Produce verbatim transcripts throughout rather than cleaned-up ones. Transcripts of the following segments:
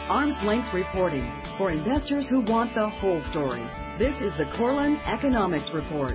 arm's length reporting for investors who want the whole story. This is the Korelin Economics Report.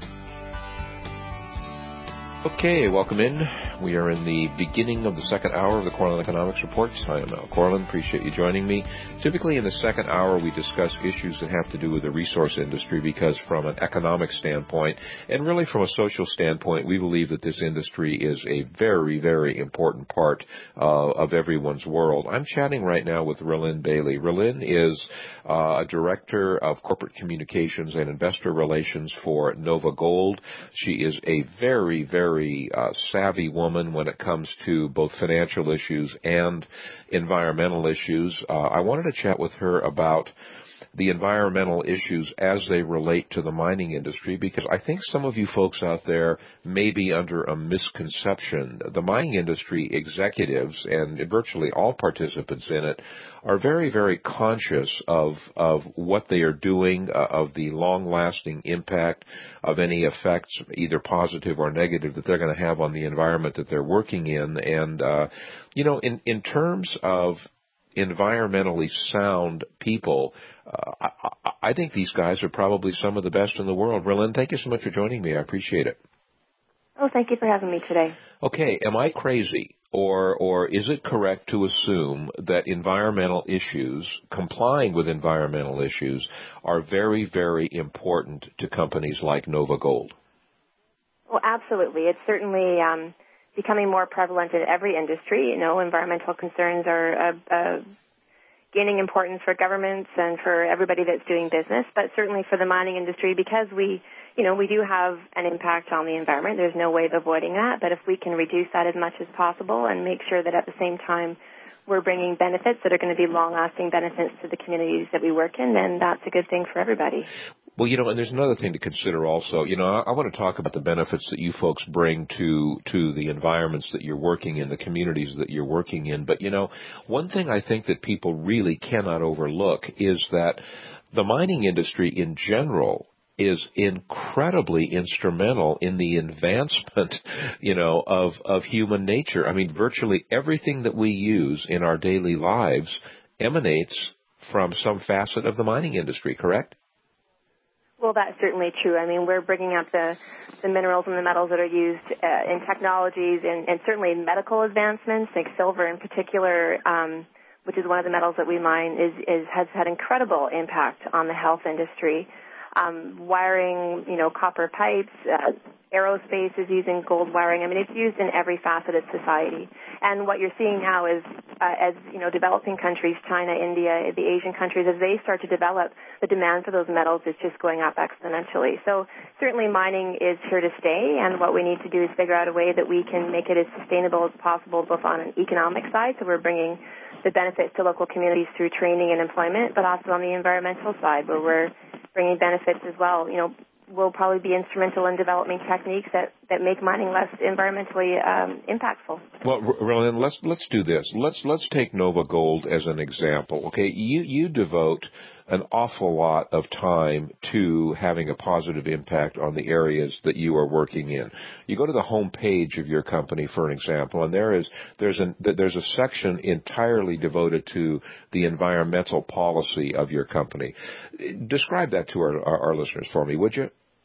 Okay, welcome in. We are in the beginning of the second hour of the Korelin Economics Reports. I am Al Korelin. Appreciate you joining me. Typically in the second hour, we discuss issues that have to do with the resource industry because from an economic standpoint, and really from a social standpoint, we believe that this industry is a very, very important part uh, of everyone's world. I'm chatting right now with Rhylin Bailie. Rhylin is uh, a Director of Corporate Communications and Investor Relations for NovaGold. She is a very, very very uh, savvy woman when it comes to both financial issues and environmental issues. Uh, I wanted to chat with her about the environmental issues as they relate to the mining industry, because I think some of you folks out there may be under a misconception. The mining industry executives and virtually all participants in it are very, very conscious of of what they are doing, uh, of the long-lasting impact of any effects, either positive or negative, that they're going to have on the environment that they're working in. And, uh, you know, in, in terms of environmentally sound people, uh, I, I think these guys are probably some of the best in the world. Rhylin, thank you so much for joining me. I appreciate it. Oh, thank you for having me today. Okay, am I crazy, or or is it correct to assume that environmental issues, complying with environmental issues, are very, very important to companies like NovaGold? Well, absolutely. It's certainly um, becoming more prevalent in every industry. You know, environmental concerns are uh, uh, gaining importance for governments and for everybody that's doing business, but certainly for the mining industry, because we, you know, we do have an impact on the environment. There's no way of avoiding that, but if we can reduce that as much as possible and make sure that at the same time we're bringing benefits that are going to be long-lasting benefits to the communities that we work in, then that's a good thing for everybody. Well, you know, and there's another thing to consider also. You know, I, I want to talk about the benefits that you folks bring to to the environments that you're working in, the communities that you're working in. But, you know, one thing I think that people really cannot overlook is that the mining industry in general is incredibly instrumental in the advancement, you know, of, of human nature. I mean, virtually everything that we use in our daily lives emanates from some facet of the mining industry, correct? Well, that's certainly true. I mean, we're bringing up the, the minerals and the metals that are used uh, in technologies and, and certainly in medical advancements, like silver in particular, um, which is one of the metals that we mine, is, is has had incredible impact on the health industry. Um, wiring, you know, copper pipes, uh, aerospace is using gold wiring. I mean, it's used in every facet of society. And what you're seeing now is, uh, as, you know, developing countries, China, India, the Asian countries, as they start to develop, the demand for those metals is just going up exponentially. So certainly mining is here to stay, and what we need to do is figure out a way that we can make it as sustainable as possible, both on an economic side, so we're bringing the benefits to local communities through training and employment, but also on the environmental side, where we're bringing benefits as well. You know, we'll probably be instrumental in developing techniques that, that make mining less environmentally um, impactful. Well, Rhylin, let's let's do this. Let's let's take NovaGold as an example. Okay, you you devote an awful lot of time to having a positive impact on the areas that you are working in. You go to the home page of your company, for an example, and there is there's an there's a section entirely devoted to the environmental policy of your company. Describe that to our, our, our listeners for me, would you?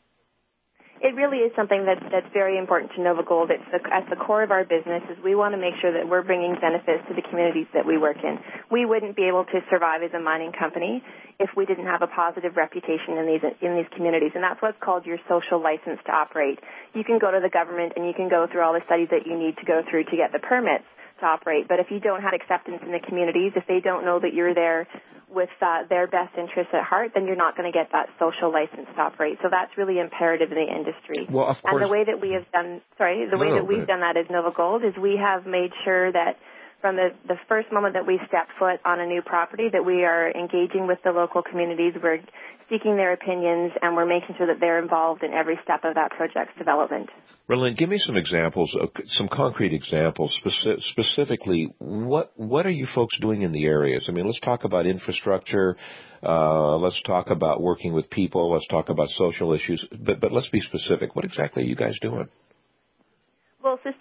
It really is something that, that's very important to NovaGold. It's the, at the core of our business is we want to make sure that we're bringing benefits to the communities that we work in. We wouldn't be able to survive as a mining company if we didn't have a positive reputation in these in these communities, and that's what's called your social license to operate. You can go to the government and you can go through all the studies that you need to go through to get the permits to operate, but if you don't have acceptance in the communities, if they don't know that you're there with uh, their best interests at heart, then you're not going to get that social license to operate. So that's really imperative in the industry. Well, of course. And the way that we have done, sorry, the no, way no, that we've done that as NovaGold is we have made sure that from the, the first moment that we step foot on a new property, that we are engaging with the local communities, we're seeking their opinions, and we're making sure that they're involved in every step of that project's development. Rhylin, give me some examples, of, some concrete examples. Speci- specifically, what what are you folks doing in the areas? I mean, let's talk about infrastructure. Uh, let's talk about working with people. Let's talk about social issues. But but let's be specific. What exactly are you guys doing? Well,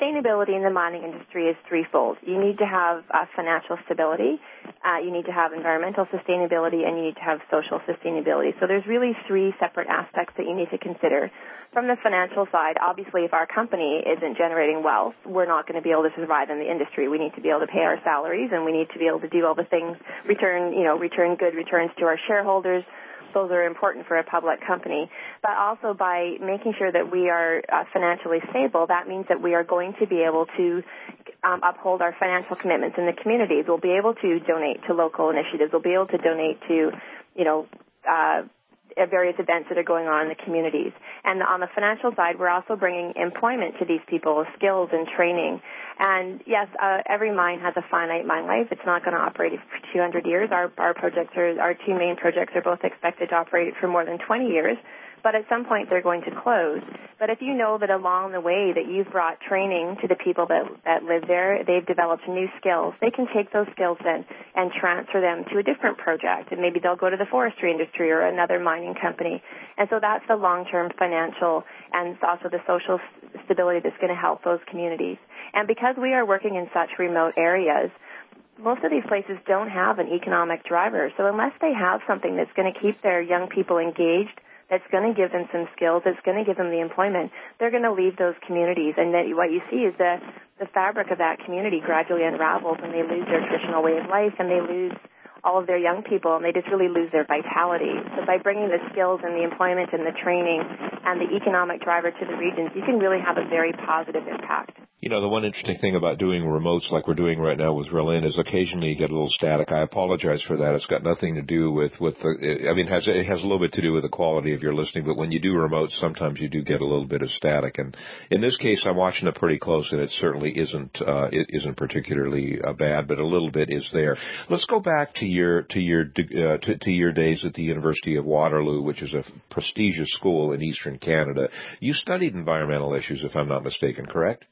sustainability in the mining industry is threefold. You need to have uh, financial stability, uh, you need to have environmental sustainability, and you need to have social sustainability. So there's really three separate aspects that you need to consider. From the financial side, obviously, if our company isn't generating wealth, we're not going to be able to survive in the industry. We need to be able to pay our salaries, and we need to be able to do all the things, return, you know, return good returns to our shareholders. Those are important for a public company. But also by making sure that we are uh, financially stable, that means that we are going to be able to um, uphold our financial commitments in the communities. We'll be able to donate to local initiatives. We'll be able to donate to, you know, uh, various events that are going on in the communities. And on the financial side, we're also bringing employment to these people, skills and training. And yes, uh, every mine has a finite mine life. It's not going to operate for two hundred years. Our, our projects are, our two main projects are both expected to operate for more than twenty years. But at some point, they're going to close. But if you know that along the way that you've brought training to the people that, that live there, they've developed new skills, they can take those skills then and transfer them to a different project. And maybe they'll go to the forestry industry or another mining company. And so that's the long-term financial and also the social stability that's going to help those communities. And because we are working in such remote areas, most of these places don't have an economic driver. So unless they have something that's going to keep their young people engaged, that's going to give them some skills, that's going to give them the employment, they're going to leave those communities. And that what you see is that the fabric of that community gradually unravels, and they lose their traditional way of life, and they lose all of their young people, and they just really lose their vitality. So by bringing the skills and the employment and the training and the economic driver to the regions, you can really have a very positive impact. You know, the one interesting thing about doing remotes like we're doing right now with Relin is occasionally you get a little static. I apologize for that. It's got nothing to do with, with the, I mean, it has, it has a little bit to do with the quality of your listening, but when you do remotes, sometimes you do get a little bit of static. And in this case, I'm watching it pretty close, and it certainly isn't, uh, it isn't particularly uh, bad, but a little bit is there. Let's go back to your, to your, uh, to, to your days at the University of Waterloo, which is a prestigious school in Eastern Canada. You studied environmental issues, if I'm not mistaken, correct?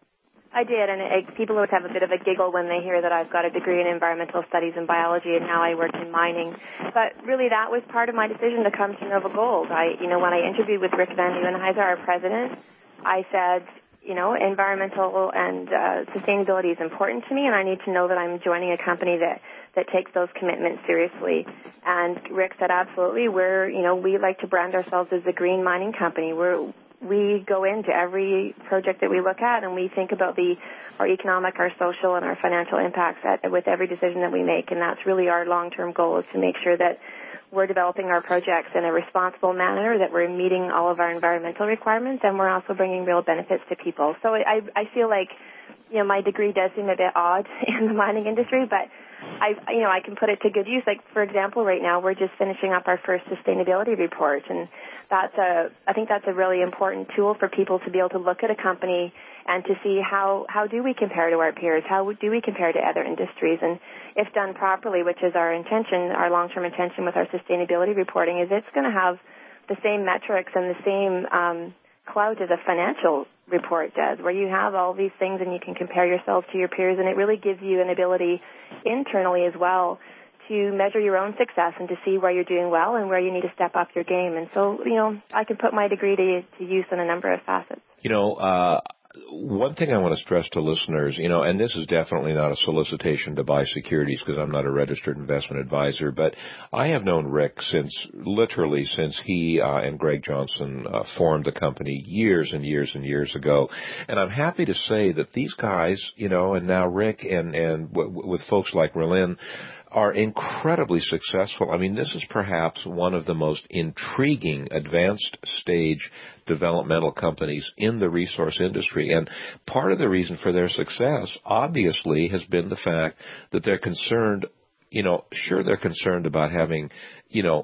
I did, and it, people always have a bit of a giggle when they hear that I've got a degree in environmental studies and biology, and now I work in mining. But really, that was part of my decision to come to NovaGold. I, you know, when I interviewed with Rick Van Nieuwenhuizen, our president, I said, you know, environmental and uh, sustainability is important to me, and I need to know that I'm joining a company that, that takes those commitments seriously. And Rick said, absolutely, we're, you know, we like to brand ourselves as a green mining company. We're We go into every project that we look at, and we think about the our economic, our social, and our financial impacts at, with every decision that we make. And that's really our long-term goal, is to make sure that we're developing our projects in a responsible manner, that we're meeting all of our environmental requirements, and we're also bringing real benefits to people. So I, I feel like, you know, my degree does seem a bit odd in the mining industry, but I, you know, I can put it to good use. Like, for example, right now we're just finishing up our first sustainability report, and that's a, I think that's a really important tool for people to be able to look at a company and to see how, how do we compare to our peers, how do we compare to other industries. And if done properly, which is our intention, our long-term intention with our sustainability reporting, is it's going to have the same metrics and the same um, clout as a financial report does, where you have all these things and you can compare yourself to your peers, and it really gives you an ability internally as well to measure your own success and to see where you're doing well and where you need to step up your game. And so, you know, I can put my degree to, to use in a number of facets. You know, uh, one thing I want to stress to listeners, you know, and this is definitely not a solicitation to buy securities because I'm not a registered investment advisor, but I have known Rick since, literally since he uh, and Greg Johnson uh, formed the company years and years and years ago. And I'm happy to say that these guys, you know, and now Rick and, and w- with folks like Relin, are incredibly successful. I mean, this is perhaps one of the most intriguing advanced stage developmental companies in the resource industry. And part of the reason for their success, obviously, has been the fact that they're concerned, you know, sure, they're concerned about having, you know,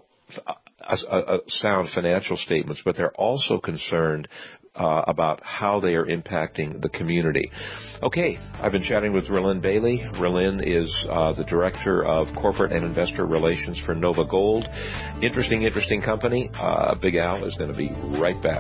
a, a, a sound financial statements, but they're also concerned Uh, about how they are impacting the community. Okay, I've been chatting with Relin Bailey. Relin is uh, the Director of Corporate and Investor Relations for NovaGold. Interesting, interesting company. Uh, Big Al is going to be right back.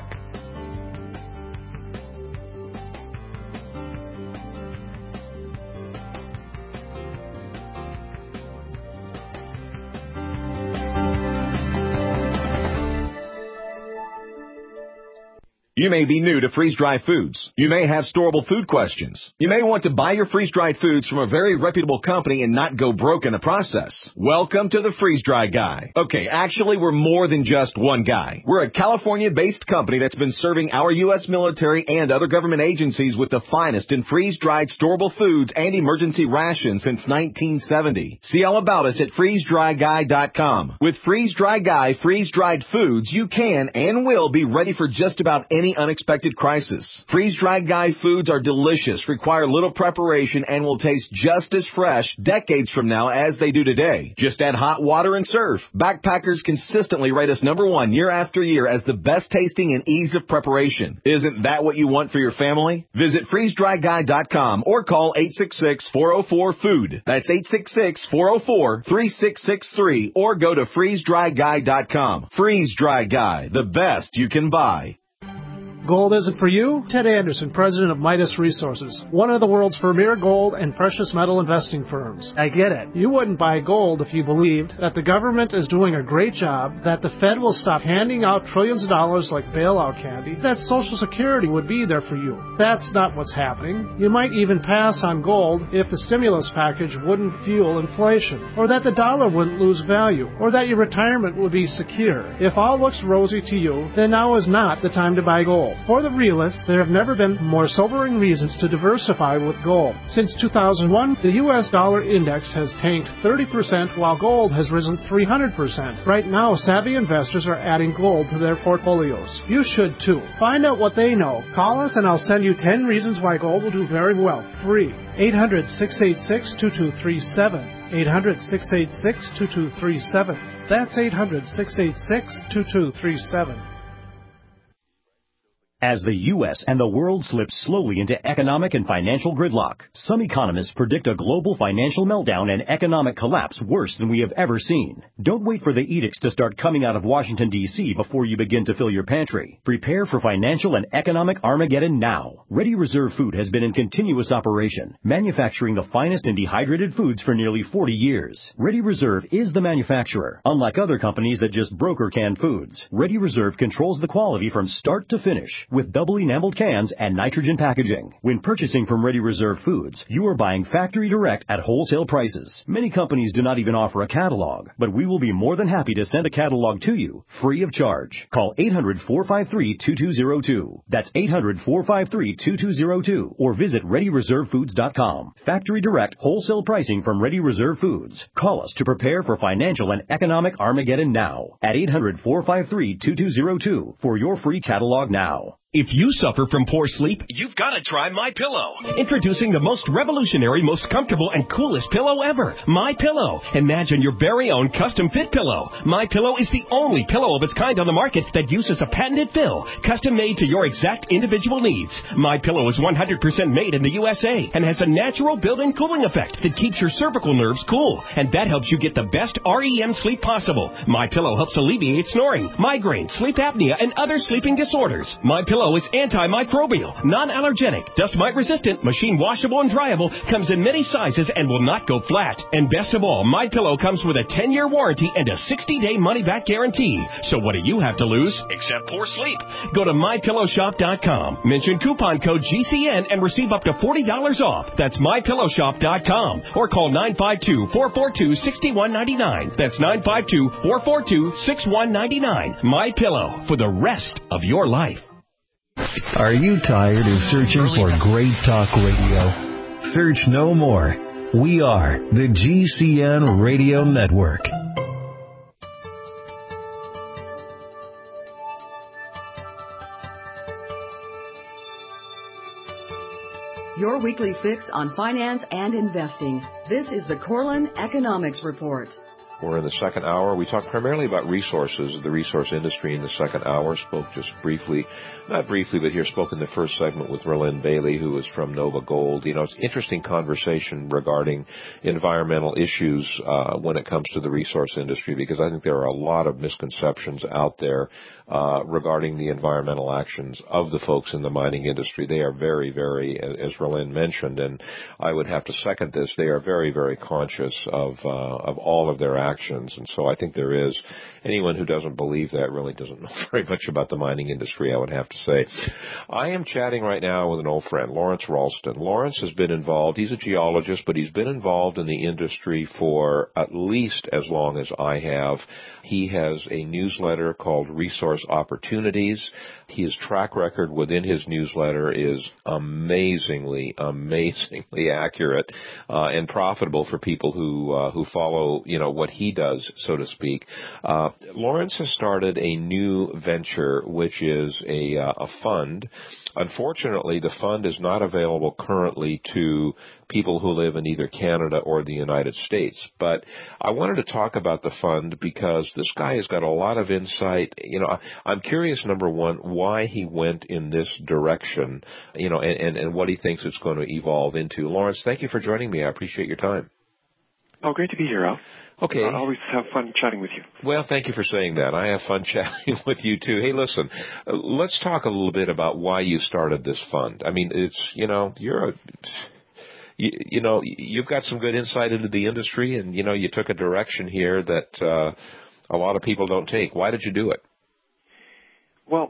You may be new to freeze-dried foods. You may have storable food questions. You may want to buy your freeze-dried foods from a very reputable company and not go broke in the process. Welcome to the Freeze-Dry Guy. Okay, actually, we're more than just one guy. We're a California-based company that's been serving our U S military and other government agencies with the finest in freeze-dried storable foods and emergency rations since nineteen seventy. See all about us at freeze dry guy dot com. With Freeze-Dry Guy freeze-dried foods, you can and will be ready for just about any unexpected crisis. Freeze-Dried Guy foods are delicious, require little preparation, and will taste just as fresh decades from now as they do today. Just add hot water and serve. Backpackers consistently rate us number one year after year as the best tasting and ease of preparation. Isn't that what you want for your family? Visit freeze dry guy dot com or call eight six six, four oh four, food. That's eight six six, four oh four, three six six three or go to freeze dry guy dot com. Freeze-Dry Guy, the best you can buy. Gold isn't for you? Ted Anderson, president of Midas Resources, one of the world's premier gold and precious metal investing firms. I get it. You wouldn't buy gold if you believed that the government is doing a great job, that the Fed will stop handing out trillions of dollars like bailout candy, that Social Security would be there for you. That's not what's happening. You might even pass on gold if the stimulus package wouldn't fuel inflation, or that the dollar wouldn't lose value, or that your retirement would be secure. If all looks rosy to you, then now is not the time to buy gold. For the realists, there have never been more sobering reasons to diversify with gold. Since two thousand one, the U S dollar index has tanked thirty percent while gold has risen three hundred percent. Right now, savvy investors are adding gold to their portfolios. You should too. Find out what they know. Call us and I'll send you ten reasons why gold will do very well. Free. eight hundred, six eight six, two two three seven. eight hundred, six eight six, two two three seven. That's eight hundred, six eight six, two two three seven. As the U S and the world slip slowly into economic and financial gridlock, some economists predict a global financial meltdown and economic collapse worse than we have ever seen. Don't wait for the edicts to start coming out of Washington, D C before you begin to fill your pantry. Prepare for financial and economic Armageddon now. Ready Reserve Food has been in continuous operation, manufacturing the finest in dehydrated foods for nearly forty years. Ready Reserve is the manufacturer. Unlike other companies that just broker canned foods, Ready Reserve controls the quality from start to finish, with double enameled cans and nitrogen packaging. When purchasing from Ready Reserve Foods, you are buying factory direct at wholesale prices. Many companies do not even offer a catalog, but we will be more than happy to send a catalog to you, free of charge. Call eight hundred, four five three, two two zero two. That's eight hundred, four five three, two two zero two. Or visit ready reserve foods dot com. Factory direct wholesale pricing from Ready Reserve Foods. Call us to prepare for financial and economic Armageddon now at eight hundred, four five three, two two zero two for your free catalog now. If you suffer from poor sleep, you've got to try MyPillow. Introducing the most revolutionary, most comfortable, and coolest pillow ever, MyPillow. Imagine your very own custom-fit pillow. MyPillow is the only pillow of its kind on the market that uses a patented fill, custom-made to your exact individual needs. MyPillow is one hundred percent made in the U S A and has a natural built-in cooling effect that keeps your cervical nerves cool, and that helps you get the best R E M sleep possible. MyPillow helps alleviate snoring, migraine, sleep apnea, and other sleeping disorders. MyPillow is antimicrobial, non-allergenic, dust mite resistant, machine washable and dryable, comes in many sizes and will not go flat. And best of all, MyPillow comes with a ten-year warranty and a sixty-day money-back guarantee. So what do you have to lose except poor sleep? Go to my pillow shop dot com. Mention coupon code G C N and receive up to forty dollars off. That's my pillow shop dot com. Or call nine five two, four four two, six one nine nine. That's nine five two, four four two, six one nine nine. MyPillow, for the rest of your life. Are you tired of searching for great talk radio? Search no more. We are the G C N Radio Network. Your weekly fix on finance and investing. This is the Corlin Economics Report. We're in the second hour. We talked primarily about resources, the resource industry in the second hour. Spoke just briefly, not briefly, but here spoke in the first segment with Rhylin Bailie, who is from Nova Gold. You know, it's an interesting conversation regarding environmental issues uh, when it comes to the resource industry, because I think there are a lot of misconceptions out there uh, regarding the environmental actions of the folks in the mining industry. They are very, very, as Rhylin mentioned, and I would have to second this, they are very, very conscious of uh, of all of their actions. actions. And so I think there is. Anyone who doesn't believe that really doesn't know very much about the mining industry, I would have to say. I am chatting right now with an old friend, Lawrence Ralston. Lawrence has been involved. He's a geologist, but he's been involved in the industry for at least as long as I have. He has a newsletter called Resource Opportunities. His track record within his newsletter is amazingly, amazingly accurate uh, and profitable for people who uh, who follow, you know, what he does, so to speak. Uh, Lawrence has started a new venture, which is a, uh, a fund. Unfortunately, the fund is not available currently to people who live in either Canada or the United States. But I wanted to talk about the fund because this guy has got a lot of insight. You know, I'm curious, number one, why he went in this direction, you know, and, and, and what he thinks it's going to evolve into. Lawrence, thank you for joining me. I appreciate your time. Oh, great to be here, Al. Okay. I always have fun chatting with you. Well, thank you for saying that. I have fun chatting with you, too. Hey, listen, uh, let's talk a little bit about why you started this fund. I mean, it's, you know, you're a... You, you know, you've got some good insight into the industry, and, you know, you took a direction here that uh, a lot of people don't take. Why did you do it? Well,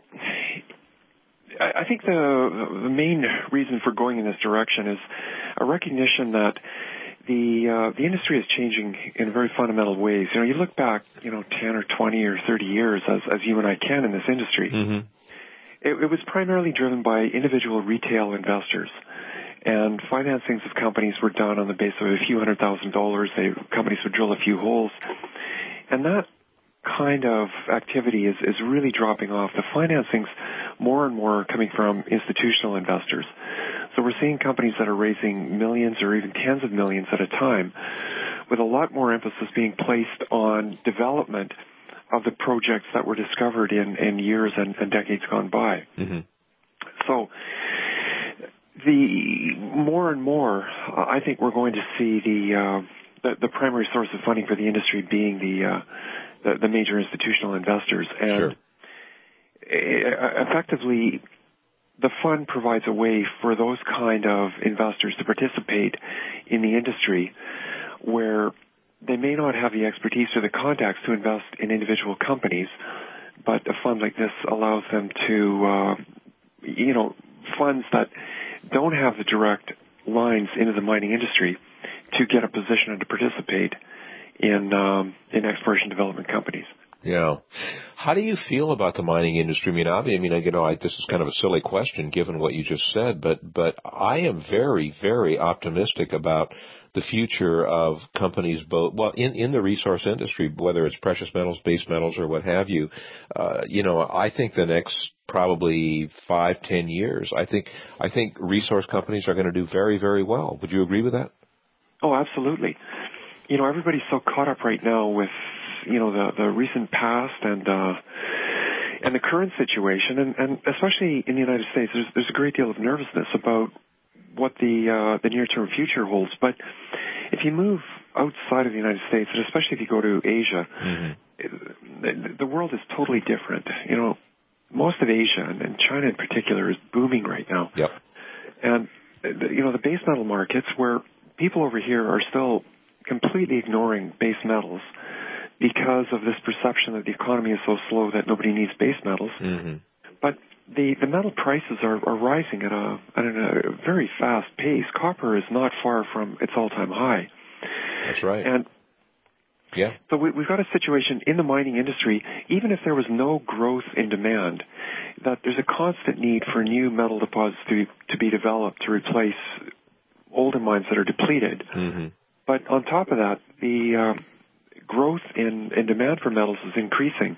I think the the main reason for going in this direction is a recognition that the uh, the industry is changing in very fundamental ways. You know, you look back, you know, ten or twenty or thirty years, as as you and I can in this industry. Mm-hmm. It, it was primarily driven by individual retail investors. And financings of companies were done on the basis of a few hundred thousand dollars. They, companies would drill a few holes. And that kind of activity is, is really dropping off. The financings more and more are coming from institutional investors. So we're seeing companies that are raising millions or even tens of millions at a time, with a lot more emphasis being placed on development of the projects that were discovered in, in years and, and decades gone by. Mm-hmm. So the more and more, uh, I think we're going to see the, uh, the the primary source of funding for the industry being the uh, the, the major institutional investors, and sure. effectively, the fund provides a way for those kind of investors to participate in the industry, where they may not have the expertise or the contacts to invest in individual companies, but a fund like this allows them to, uh, you know, funds that don't have the direct lines into the mining industry to get a position and to participate in um, in exploration development companies. Yeah. How do you feel about the mining industry? I mean, I mean, you know, I, this is kind of a silly question given what you just said, but but I am very, very optimistic about the future of companies, both well in, in the resource industry, whether it's precious metals, base metals, or what have you. Uh, you know, I think the next probably five, ten years, I think I think resource companies are going to do very, very well. Would you agree with that? Oh, absolutely. You know, everybody's so caught up right now with, you know, the, the recent past and uh, and the current situation, and, and especially in the United States, there's, there's a great deal of nervousness about what the uh, the near-term future holds. But if you move outside of the United States, and especially if you go to Asia, mm-hmm. it, the world is totally different. You know, most of Asia, and China in particular, is booming right now. Yep. And, you know, the base metal markets, where people over here are still completely ignoring base metals because of this perception that the economy is so slow that nobody needs base metals. Mm-hmm. But the, the metal prices are, are rising at a, at a very fast pace. Copper is not far from its all-time high. That's right. And yeah. So we, we've got a situation in the mining industry, even if there was no growth in demand, that there's a constant need for new metal deposits to, to be developed to replace older mines that are depleted. Mm-hmm. But on top of that, the uh, growth in, in demand for metals is increasing.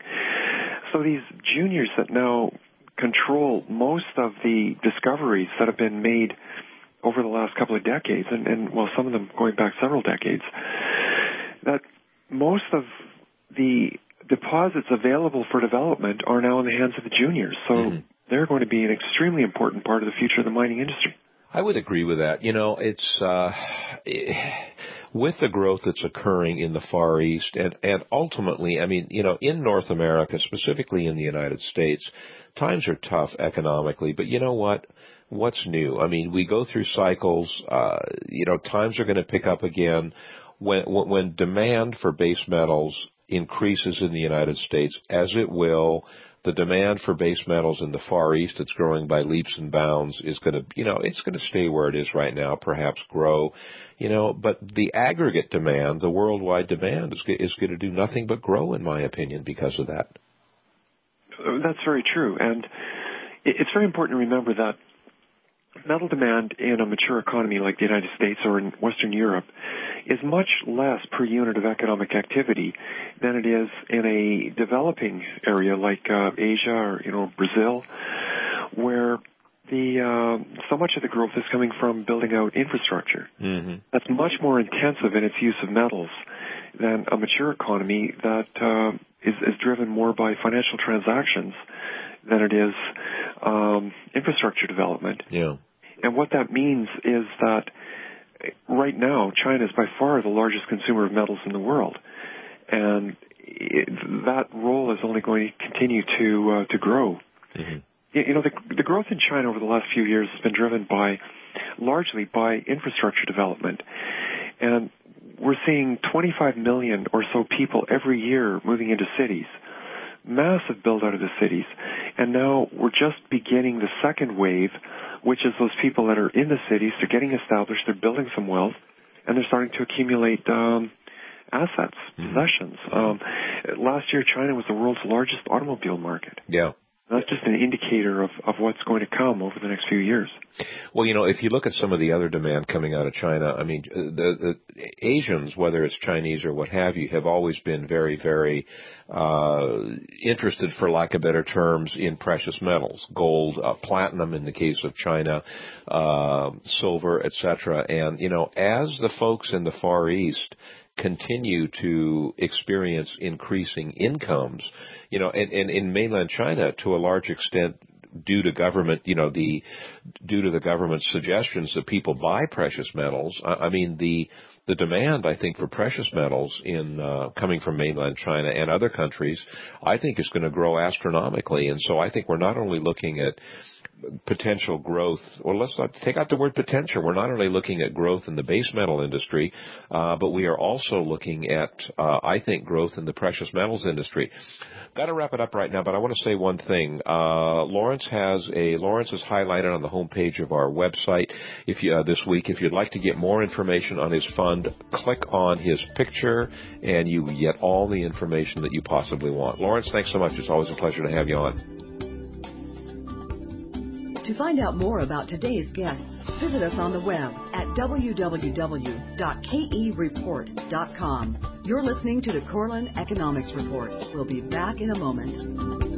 So these juniors that now control most of the discoveries that have been made over the last couple of decades, and, and well, some of them going back several decades, that most of the deposits available for development are now in the hands of the juniors. So mm-hmm. they're going to be an extremely important part of the future of the mining industry. I would agree with that. You know, it's uh, with the growth that's occurring in the Far East, and, and ultimately, I mean, you know, in North America, specifically in the United States, times are tough economically, but you know what? What's new? I mean, we go through cycles. Uh, you know, times are going to pick up again. when, when demand for base metals increases in the United States, as it will, the demand for base metals in the Far East, that's growing by leaps and bounds, is going to, you know, it's going to stay where it is right now, perhaps grow, you know, but the aggregate demand, the worldwide demand, is, is going to do nothing but grow, in my opinion, because of that. That's very true. And it's very important to remember that metal demand in a mature economy like the United States or in Western Europe is much less per unit of economic activity than it is in a developing area like uh, Asia or, you know, Brazil, where the uh, so much of the growth is coming from building out infrastructure. Mm-hmm. That's much more intensive in its use of metals than a mature economy that uh, is, is driven more by financial transactions than it is um, infrastructure development. Yeah. And what that means is that right now, China is by far the largest consumer of metals in the world, and it, that role is only going to continue to uh, to grow. Mm-hmm. You, you know, the, the growth in China over the last few years has been driven by, largely by infrastructure development, and we're seeing twenty-five million or so people every year moving into cities. Massive build out of the cities. And now we're just beginning the second wave, which is those people that are in the cities, they're getting established, they're building some wealth, and they're starting to accumulate um, assets, mm-hmm. possessions. Um, last year, China was the world's largest automobile market. Yeah. That's just an indicator of, of what's going to come over the next few years. Well, you know, if you look at some of the other demand coming out of China, I mean, the, the Asians, whether it's Chinese or what have you, have always been very, very uh, interested, for lack of better terms, in precious metals, gold, uh, platinum in the case of China, uh, silver, et cetera. And, you know, as the folks in the Far East continue to experience increasing incomes, you know, and, and in mainland China, to a large extent, due to government, you know, the due to the government's suggestions that people buy precious metals. I, I mean, the the demand, I think, for precious metals in uh, coming from mainland China and other countries, I think, is going to grow astronomically. And so I think we're not only looking at potential growth, or let's not take out the word potential. We're not only looking at growth in the base metal industry, uh, but we are also looking at, uh, I think, growth in the precious metals industry. Got to wrap it up right now, but I want to say one thing. Uh, Lawrence has a Lawrence is highlighted on the homepage of our website. If you uh, this week, if you'd like to get more information on his fund, click on his picture, and you get all the information that you possibly want. Lawrence, thanks so much. It's always a pleasure to have you on. To find out more about today's guests, visit us on the web at w w w dot k e report dot com. You're listening to the Corlin Economics Report. We'll be back in a moment.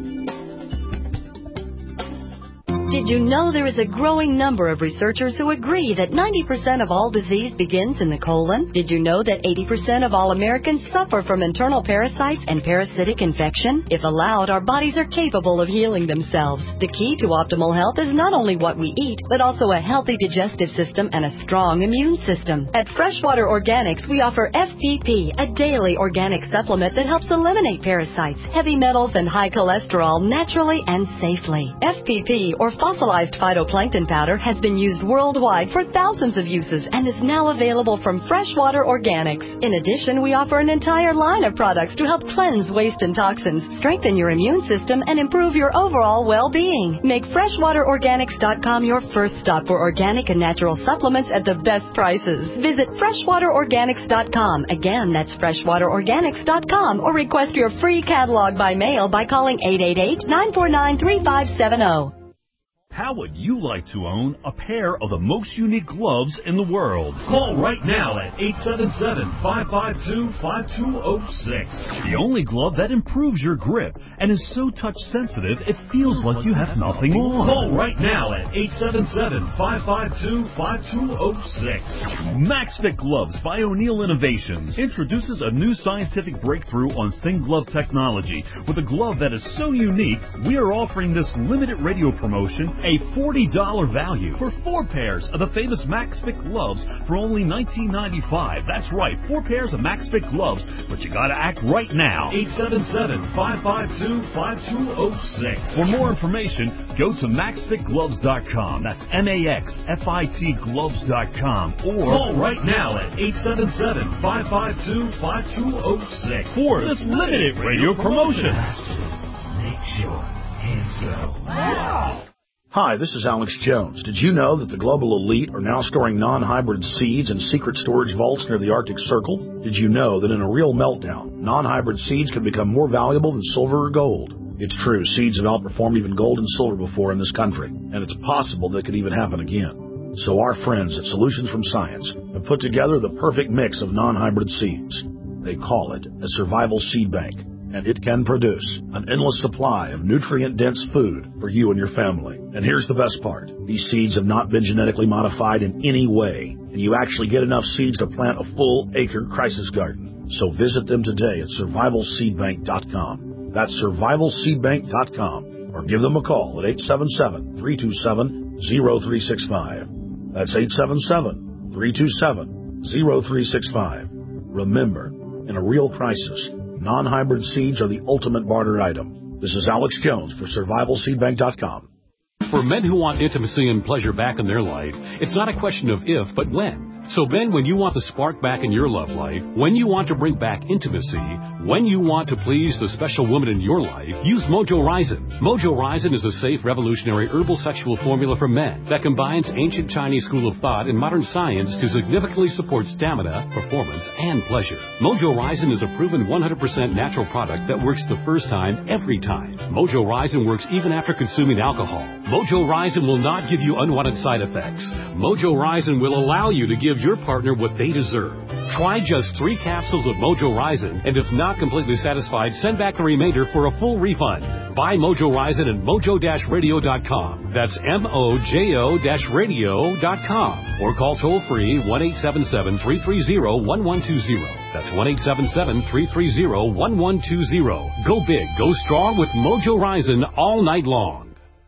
Did you know there is a growing number of researchers who agree that ninety percent of all disease begins in the colon? Did you know that eighty percent of all Americans suffer from internal parasites and parasitic infection? If allowed, our bodies are capable of healing themselves. The key to optimal health is not only what we eat, but also a healthy digestive system and a strong immune system. At Freshwater Organics, we offer F P P, a daily organic supplement that helps eliminate parasites, heavy metals, and high cholesterol naturally and safely. F P P, or fossilized phytoplankton powder, has been used worldwide for thousands of uses and is now available from Freshwater Organics. In addition, we offer an entire line of products to help cleanse waste and toxins, strengthen your immune system, and improve your overall well-being. Make freshwater organics dot com your first stop for organic and natural supplements at the best prices. Visit freshwater organics dot com. Again, that's freshwater organics dot com, or request your free catalog by mail by calling eight eight eight, nine four nine, three five seven zero. How would you like to own a pair of the most unique gloves in the world? Call right now at eight seven seven, five five two, five two zero six. The only glove that improves your grip and is so touch sensitive it feels like you have nothing on. Call right now at eight seven seven, five five two, five two zero six. MaxFit Gloves by O'Neill Innovations introduces a new scientific breakthrough on thin glove technology. With a glove that is so unique, we are offering this limited radio promotion A forty dollars value for four pairs of the famous Max Fit gloves for only nineteen ninety-five. That's right, four pairs of Max Fit gloves, but you gotta act right now. eight seven seven, five five two, five two zero six. For more information, go to max fit gloves dot com. That's M A X F I T gloves dot com. Or call right now at eight seven seven, five five two, five two zero six for this limited radio promotion. Make sure hands go. Wow. Hi, this is Alex Jones. Did you know that the global elite are now storing non-hybrid seeds in secret storage vaults near the Arctic Circle? Did you know that in a real meltdown, non-hybrid seeds can become more valuable than silver or gold? It's true, seeds have outperformed even gold and silver before in this country, and it's possible that could even happen again. So our friends at Solutions from Science have put together the perfect mix of non-hybrid seeds. They call it a survival seed bank, and it can produce an endless supply of nutrient-dense food for you and your family. And here's the best part. These seeds have not been genetically modified in any way, and you actually get enough seeds to plant a full acre crisis garden. So visit them today at survival seed bank dot com. That's survival seed bank dot com, or give them a call at eight seven seven, three two seven, zero three six five. That's eight seven seven, three two seven, zero three six five. Remember, in a real crisis, non-hybrid seeds are the ultimate barter item. This is Alex Jones for survival seed bank dot com. For men who want intimacy and pleasure back in their life, it's not a question of if, but when. So Ben, when you want the spark back in your love life, when you want to bring back intimacy, when you want to please the special woman in your life, use Mojo Ryzen. Mojo Ryzen is a safe, revolutionary herbal sexual formula for men that combines ancient Chinese school of thought and modern science to significantly support stamina, performance, and pleasure. Mojo Ryzen is a proven one hundred percent natural product that works the first time, every time. Mojo Ryzen works even after consuming alcohol. Mojo Ryzen will not give you unwanted side effects. Mojo Ryzen will allow you to give your partner what they deserve. Try just three capsules of Mojo Ryzen, and if not completely satisfied, send back the remainder for a full refund. Buy Mojo Ryzen at mojo dash radio dot com. That's M O J O radio dot com. Or call toll-free one eight seven seven, three three zero, one one two zero. That's one eight seven seven, three three zero, one one two zero. Go big, go strong with Mojo Ryzen all night long.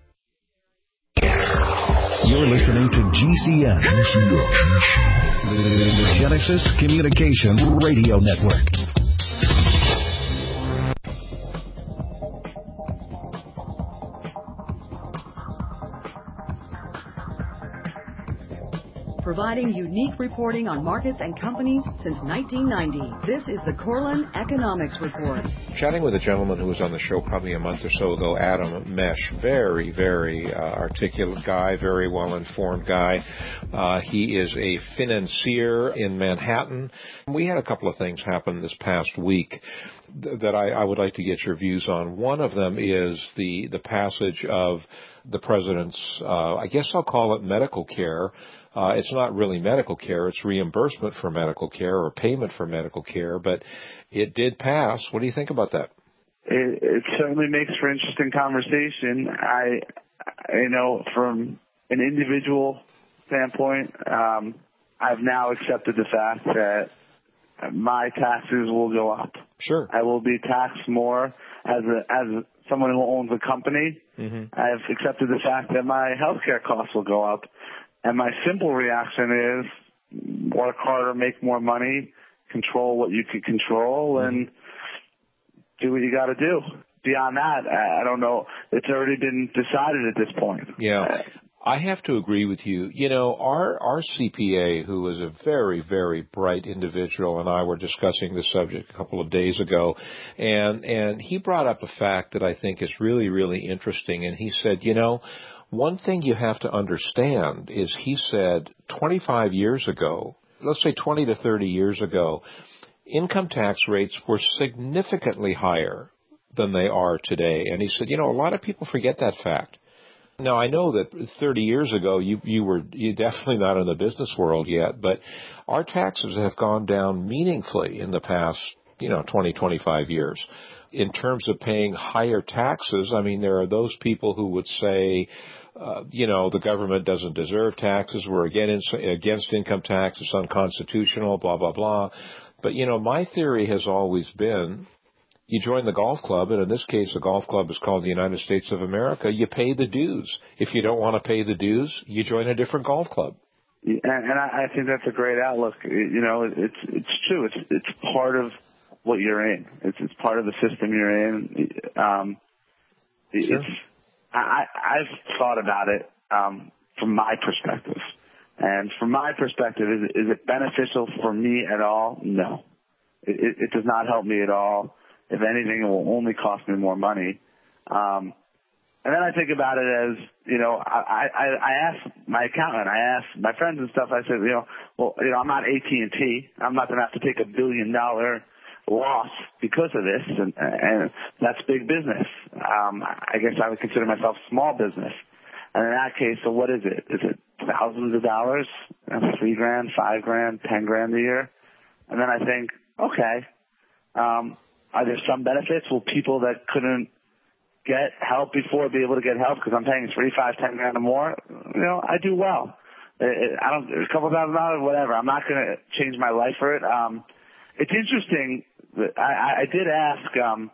You're listening to G C N, the Genesis Communication Radio Network. Providing unique reporting on markets and companies since nineteen ninety. This is the Corlin Economics Report. Chatting with a gentleman who was on the show probably a month or so ago, Adam Mesh. Very, very uh, articulate guy, very well-informed guy. Uh, he is a financier in Manhattan. We had a couple of things happen this past week th- that I, I would like to get your views on. One of them is the, the passage of the president's, uh, I guess I'll call it medical care. Uh, it's not really medical care. It's reimbursement for medical care or payment for medical care, but it did pass. What do you think about that? It, it certainly makes for interesting conversation. I, you know, from an individual standpoint, um, I've now accepted the fact that my taxes will go up. Sure. I will be taxed more as a, as someone who owns a company. Mm-hmm. I've accepted the fact that my healthcare costs will go up. And my simple reaction is work harder, make more money, control what you can control, and do what you got to do. Beyond that, I don't know. It's already been decided at this point. Yeah. I have to agree with you. You know, our, our C P A, who is a very, very bright individual, and I were discussing this subject a couple of days ago, and, and he brought up a fact that I think is really, really interesting. And he said, you know, one thing you have to understand is, he said, twenty-five years ago, let's say twenty to thirty years ago, income tax rates were significantly higher than they are today. And he said, you know, a lot of people forget that fact. Now, I know that thirty years ago, you, you were you definitely not in the business world yet, but our taxes have gone down meaningfully in the past, you know, twenty, twenty-five years. In terms of paying higher taxes, I mean, there are those people who would say, Uh, you know, the government doesn't deserve taxes. We're against, against income tax. It's unconstitutional, blah, blah, blah. But, you know, my theory has always been, you join the golf club, and in this case, the golf club is called the United States of America. You pay the dues. If you don't want to pay the dues, you join a different golf club. And, and I, I think that's a great outlook. You know, it's it's true. It's it's part of what you're in. It's it's part of the system you're in. Um, sure. It's I I've thought about it um, from my perspective, and from my perspective, is is it beneficial for me at all? No, it, it, it does not help me at all. If anything, it will only cost me more money. Um, And then I think about it as, you know, I, I, I asked my accountant, I asked my friends and stuff, I said, you know, well, you know, I'm not A T and T. I'm not going to have to take a billion dollar loss because of this, and, and that's big business. Um, I guess I would consider myself small business. And in that case, so what is it? Is it thousands of dollars? Three grand, five grand, ten grand a year? And then I think, okay, um, are there some benefits? Will people that couldn't get help before be able to get help because I'm paying three, five, ten grand or more? You know, I do well. I don't, a couple thousand dollars, whatever. I'm not going to change my life for it. Um, it's interesting. I, I did ask, um,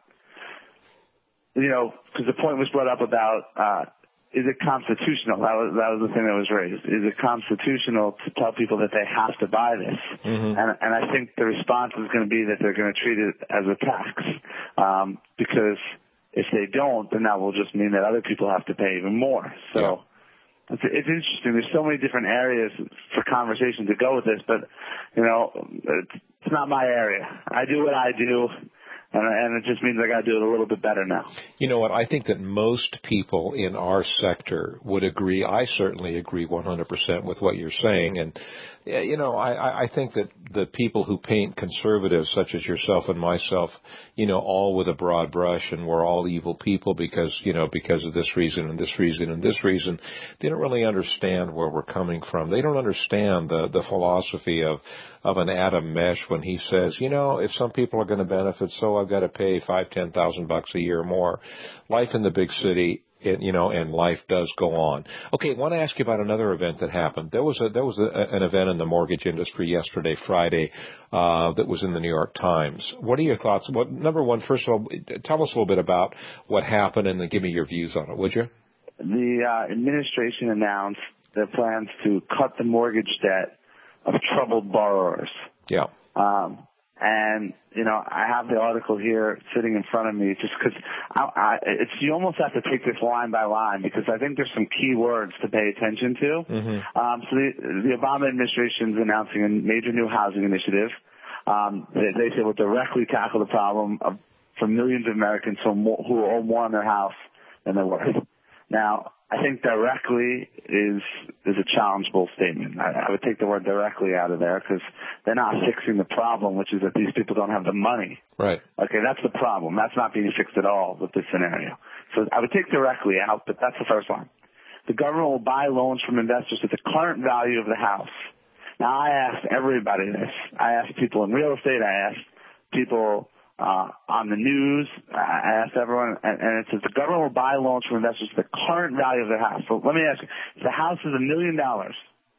you know, because the point was brought up about, uh, is it constitutional? That was, that was the thing that was raised. Is it constitutional to tell people that they have to buy this? Mm-hmm. And, and I think the response is going to be that they're going to treat it as a tax, um, because if they don't, then that will just mean that other people have to pay even more. So yeah. it's, it's interesting. There's so many different areas for conversation to go with this, but, you know, it's, it's not my area. I do what I do. And, and it just means I got to do it a little bit better now. You know what? I think that most people in our sector would agree. I certainly agree one hundred percent with what you're saying. And, you know, I, I think that the people who paint conservatives, such as yourself and myself, you know, all with a broad brush and we're all evil people because, you know, because of this reason and this reason and this reason, they don't really understand where we're coming from. They don't understand the, the philosophy of, of an Adam Mesh when he says, you know, if some people are going to benefit, so I've got to pay five, ten thousand bucks a year more. Life in the big city, it, you know, and life does go on. Okay, I want to ask you about another event that happened. There was a, there was a, an event in the mortgage industry yesterday, Friday, uh, that was in the New York Times. What are your thoughts? What, number one, first of all, tell us a little bit about what happened and then give me your views on it, would you? The uh, administration announced their plans to cut the mortgage debt of troubled borrowers. Yeah. Um, and, you know, I have the article here sitting in front of me just because I, I, it's, you almost have to take this line by line because I think there's some key words to pay attention to. Mm-hmm. Um, so the, the Obama administration is announcing a major new housing initiative. Um, they, they say will directly tackle the problem of, for millions of Americans who, more, who owe more on their house than they're worth. Now, I think directly is is a challengeable statement. I, I would take the word directly out of there because they're not fixing the problem, which is that these people don't have the money. Right. Okay, that's the problem. That's not being fixed at all with this scenario. So I would take directly out, but that's the first one. The government will buy loans from investors at the current value of the house. Now, I asked everybody this. I asked people in real estate. I asked people Uh, on the news. I asked everyone, and, and it says the government will buy loans from investors at the current value of their house. So let me ask you, if the house is a million dollars,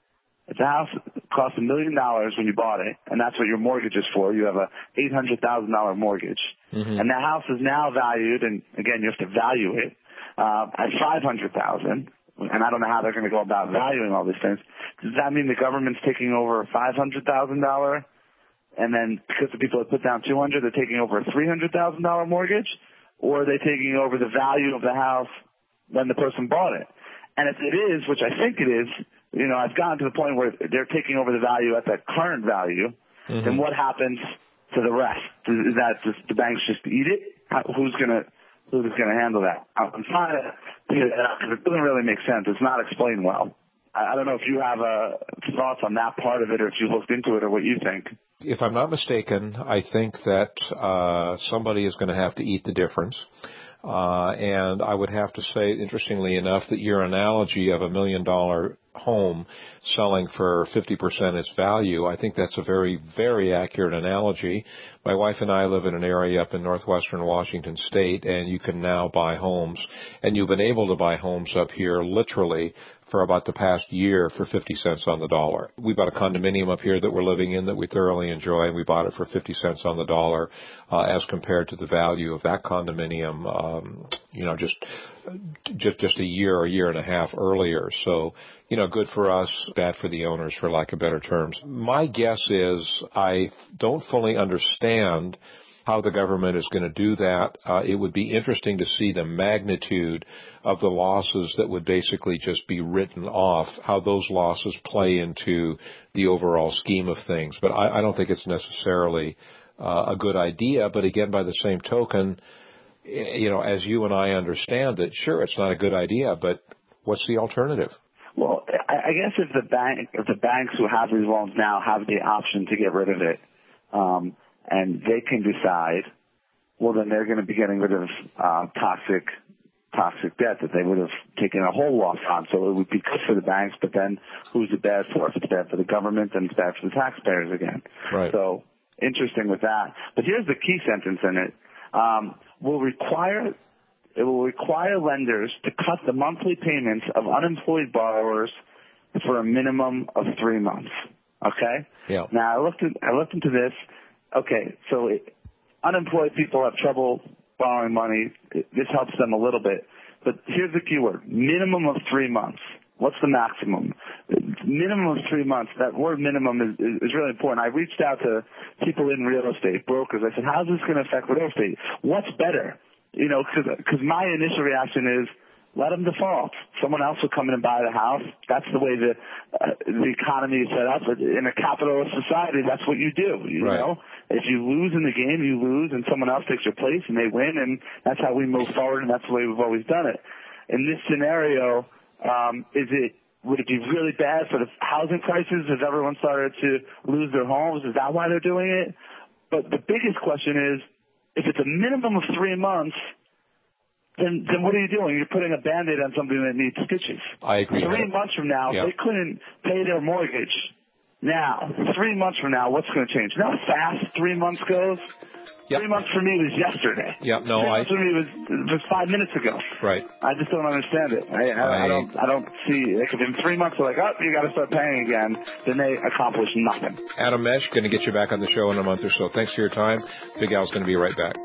if the house costs a million dollars when you bought it, and that's what your mortgage is for, you have a eight hundred thousand dollars mortgage, mm-hmm. and the house is now valued, and again, you have to value it, uh, at five hundred thousand dollars, and I don't know how they're going to go about valuing all these things. Does that mean the government's taking over a five hundred thousand dollars? And then because the people have put down two hundred, they're taking over a three hundred thousand dollars mortgage, or are they taking over the value of the house when the person bought it? And if it is, which I think it is, you know, I've gotten to the point where they're taking over the value at that current value, mm-hmm. then what happens to the rest? Is that just the banks just eat it? How, who's gonna who's gonna handle that? I'm trying to figure that out because it doesn't really make sense. It's not explained well. I don't know if you have uh, thoughts on that part of it or if you looked into it or what you think. If I'm not mistaken, I think that uh, somebody is going to have to eat the difference. Uh, and I would have to say, interestingly enough, that your analogy of a million dollar home selling for fifty percent its value. I think that's a very, very accurate analogy. My wife and I live in an area up in northwestern Washington State, and you can now buy homes, and you've been able to buy homes up here literally for about the past year for fifty cents on the dollar. We bought a condominium up here that we're living in that we thoroughly enjoy, and we bought it for fifty cents on the dollar uh, as compared to the value of that condominium, um, you know, just, just just a year or a year and a half earlier. So, you know, good for us, bad for the owners, for lack of better terms. My guess is I don't fully understand how the government is going to do that. Uh, it would be interesting to see the magnitude of the losses that would basically just be written off, how those losses play into the overall scheme of things. But I, I don't think it's necessarily uh, a good idea. But again, by the same token, you know, as you and I understand it, sure, it's not a good idea, but what's the alternative? Well, I guess if the bank, if the banks who have these loans now have the option to get rid of it, um, and they can decide, well, then they're going to be getting rid of uh, toxic, toxic debt that they would have taken a whole loss on. So it would be good for the banks, but then who's it bad for? If it's bad for the government, then it's bad for the taxpayers again. Right. So interesting with that. But here's the key sentence in it: um, will require it will require lenders to cut the monthly payments of unemployed borrowers for a minimum of three months. Okay. Yeah. Now I looked at, I looked into this. Okay, so it, unemployed people have trouble borrowing money. It, this helps them a little bit. But here's the key word: minimum of three months. What's the maximum? Minimum of three months. That word minimum is, is really important. I reached out to people in real estate, brokers. I said, how's this going to affect real estate? What's better? You know, because my initial reaction is, let them default. Someone else will come in and buy the house. That's the way the uh, the economy is set up. In a capitalist society, that's what you do. You right. know, if you lose in the game, you lose, and someone else takes your place, and they win, and that's how we move forward, and that's the way we've always done it. In this scenario, um, is it would it be really bad for the housing prices if everyone started to lose their homes? Is that why they're doing it? But the biggest question is, if it's a minimum of three months. Then, then what are you doing? You're putting a Band-Aid on something that needs stitches. I agree. Three months from now, yeah. they couldn't pay their mortgage. Now, three months from now, what's going to change? You know how fast three months goes? Yep. Three months for me was yesterday. Yeah, no, three I. months for me was, was five minutes ago. Right. I just don't understand it. I, I, I, I don't. I don't see. Like, if in three months they're like, oh, you got to start paying again, then they accomplish nothing. Adam Mesh, going to get you back on the show in a month or so. Thanks for your time. Big Al's going to be right back.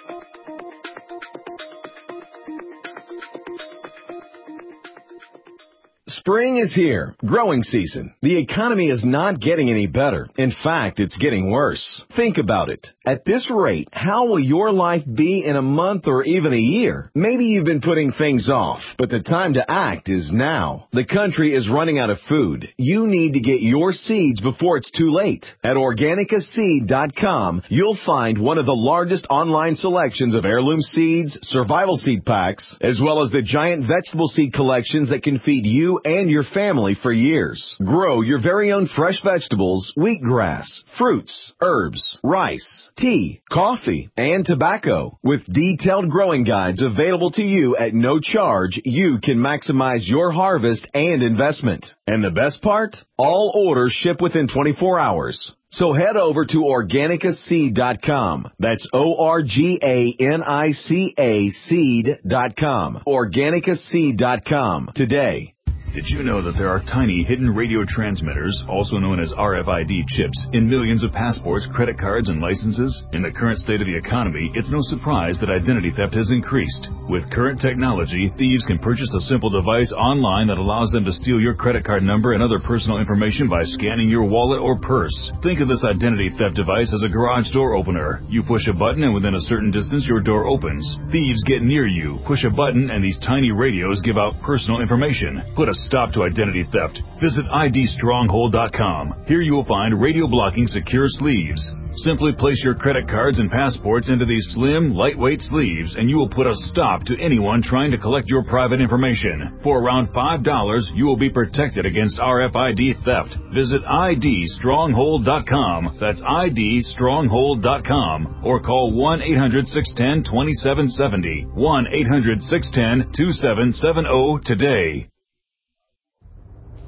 Spring is here. Growing season. The economy is not getting any better. In fact, it's getting worse. Think about it. At this rate, how will your life be in a month or even a year? Maybe you've been putting things off, but the time to act is now. The country is running out of food. You need to get your seeds before it's too late. At Organica Seed dot com, you'll find one of the largest online selections of heirloom seeds, survival seed packs, as well as the giant vegetable seed collections that can feed you and your family for years. Grow your very own fresh vegetables, wheatgrass, fruits, herbs, rice, tea, coffee, and tobacco. With detailed growing guides available to you at no charge, you can maximize your harvest and investment. And the best part? All orders ship within twenty-four hours. So head over to Organica Seed dot com. That's O R G A N I C A seed dot com. Organica Seed dot com today. Did you know that there are tiny hidden radio transmitters, also known as R F I D chips, in millions of passports, credit cards, and licenses? In the current state of the economy, it's no surprise that identity theft has increased. With current technology, thieves can purchase a simple device online that allows them to steal your credit card number and other personal information by scanning your wallet or purse. Think of this identity theft device as a garage door opener. You push a button and within a certain distance your door opens. Thieves get near you, push a button, and these tiny radios give out personal information. Put a stop to identity theft. Visit I D stronghold dot com. Here you will find radio blocking secure sleeves. Simply place your credit cards and passports into these slim, lightweight sleeves, and you will put a stop to anyone trying to collect your private information. For around five dollars, you will be protected against R F I D theft. Visit I D stronghold dot com. That's I D stronghold dot com. Or call one eight hundred six one zero two seven seven zero. one eight hundred six one zero two seven seven zero today.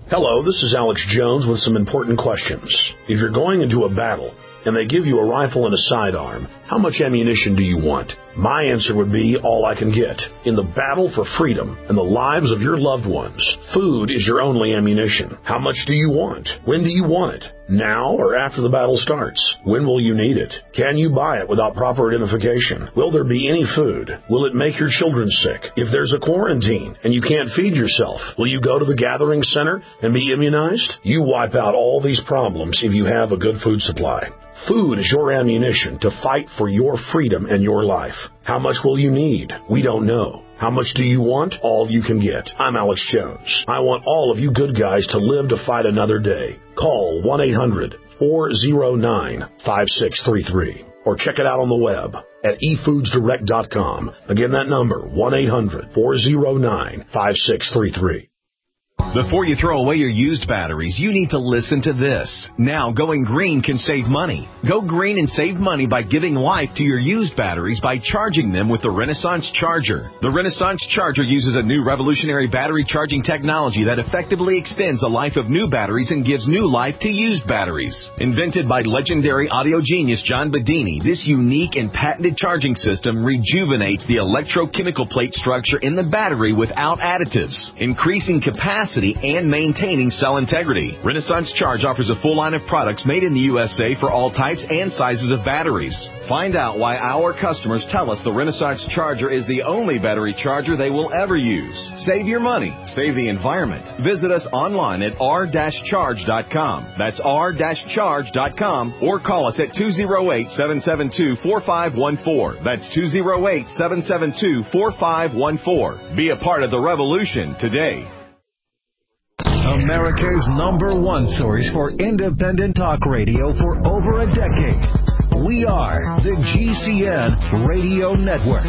Hello, this is Alex Jones with some important questions. If you're going into a battle and they give you a rifle and a sidearm, how much ammunition do you want? My answer would be all I can get. In the battle for freedom and the lives of your loved ones, food is your only ammunition. How much do you want? When do you want it? Now or after the battle starts? When will you need it? Can you buy it without proper identification? Will there be any food? Will it make your children sick? If there's a quarantine and you can't feed yourself, will you go to the gathering center and be immunized? You wipe out all these problems if you have a good food supply. Food is your ammunition to fight for your freedom and your life. How much will you need? We don't know. How much do you want? All you can get. I'm Alex Jones. I want all of you good guys to live to fight another day. Call one eight hundred four oh nine five six three three or check it out on the web at e foods direct dot com. Again, that number, one eight hundred four oh nine five six three three. Before you throw away your used batteries, you need to listen to this. Now, going green can save money. Go green and save money by giving life to your used batteries by charging them with the Renaissance Charger. The Renaissance Charger uses a new revolutionary battery charging technology that effectively extends the life of new batteries and gives new life to used batteries. Invented by legendary audio genius John Bedini, this unique and patented charging system rejuvenates the electrochemical plate structure in the battery without additives, increasing capacity and maintaining cell integrity. Renaissance Charge offers a full line of products made in the U S A for all types and sizes of batteries. Find out why our customers tell us the Renaissance Charger is the only battery charger they will ever use. Save your money. Save the environment. Visit us online at r dash charge dot com. That's r dash charge dot com or call us at two oh eight, seven seven two, four five one four. That's two oh eight, seven seven two, four five one four. Be a part of the revolution today. America's number one source for independent talk radio for over a decade. We are the G C N Radio Network.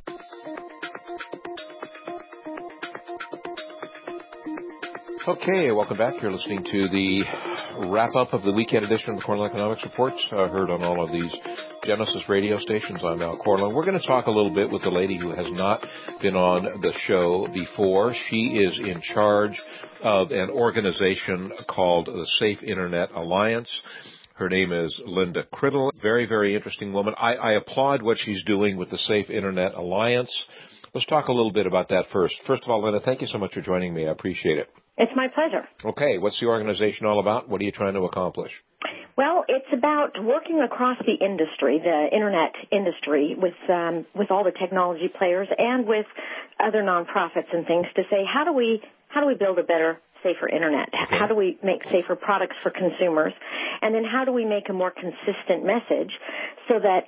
Okay, welcome back. You're listening to the wrap-up of the weekend edition of the Cornell Economics Reports, uh, heard on all of these Genesis radio stations. I'm Al Cornell. We're going to talk a little bit with the lady who has not been on the show before. She is in charge of an organization called the Safe Internet Alliance. Her name is Linda Criddle. Very, very interesting woman. I, I applaud what she's doing with the Safe Internet Alliance. Let's talk a little bit about that first. First of all, Linda, thank you so much for joining me. I appreciate it. It's my pleasure. Okay, what's the organization all about? What are you trying to accomplish? Well, it's about working across the industry, the Internet industry, with um, with all the technology players and with other nonprofits and things to say, how do we how do we build a better, safer Internet? Okay. How do we make safer products for consumers? And then how do we make a more consistent message so that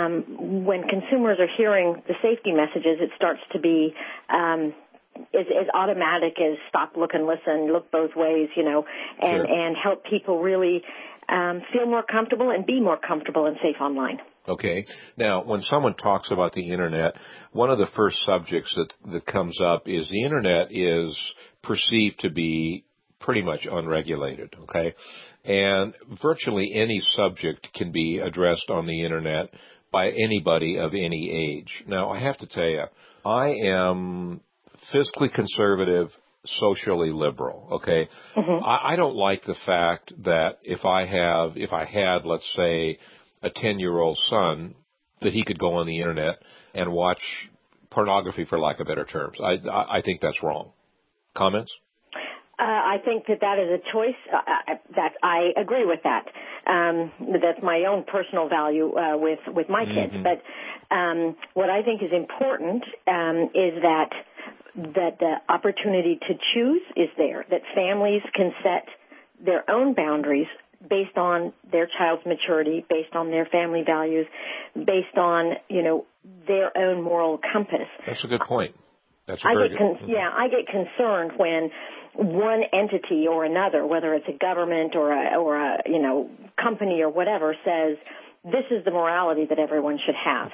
um, when consumers are hearing the safety messages, it starts to be um, as, as automatic as stop, look, and listen, look both ways, you know, and, sure. and help people really um, feel more comfortable and be more comfortable and safe online. Okay. Now, when someone talks about the Internet, one of the first subjects that, that comes up is the Internet is perceived to be pretty much unregulated, okay? And virtually any subject can be addressed on the Internet by anybody of any age. Now, I have to tell you, I am fiscally conservative, socially liberal, okay? Mm-hmm. I, I don't like the fact that if I have, if I had, let's say, a ten-year-old son, that he could go on the Internet and watch pornography, for lack of better terms. I, I, I think that's wrong. Comments? Uh, I think that that is a choice. Uh, that I agree with that. Um, that's my own personal value uh, with with my kids. Mm-hmm. But um, what I think is important um, is that that the opportunity to choose is there. That families can set their own boundaries based on their child's maturity, based on their family values, based on, you know, their own moral compass. That's a good point. That's a I very get good con- Yeah, I get concerned when one entity or another, whether it's a government or a, or a, you know, company or whatever, says, this is the morality that everyone should have.